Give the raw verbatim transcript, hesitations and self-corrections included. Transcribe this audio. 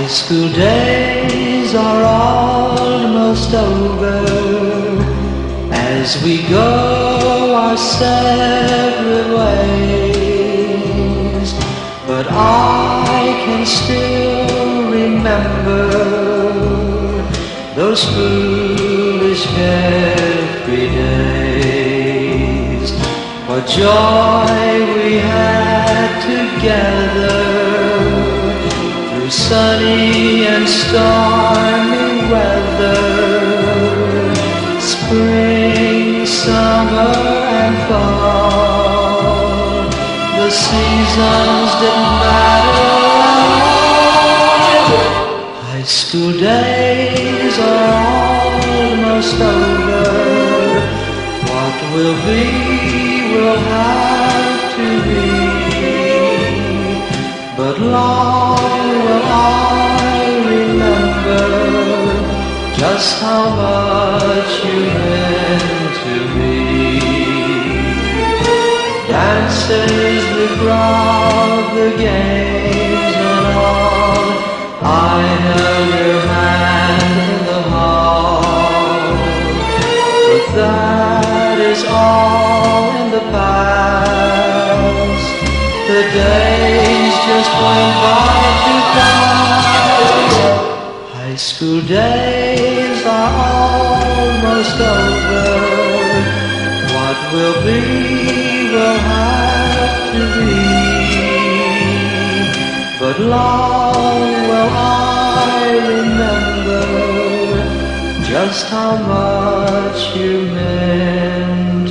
school days are almost over as we go our separate ways, but I can still remember those foolish carefree days. What joy we had together through sunny and stormy weather, spring, summer and fall. The seasons didn't matter at all. High school days are almost over. What will be will have to be, but long will I remember just how much you meant to me. Dances, the crowd, the games and all, I held your hand in the hall, but that is all in the past. The days just went by too fast. High school days are almost over. What will be will have to be, but long will I remember just how much you meant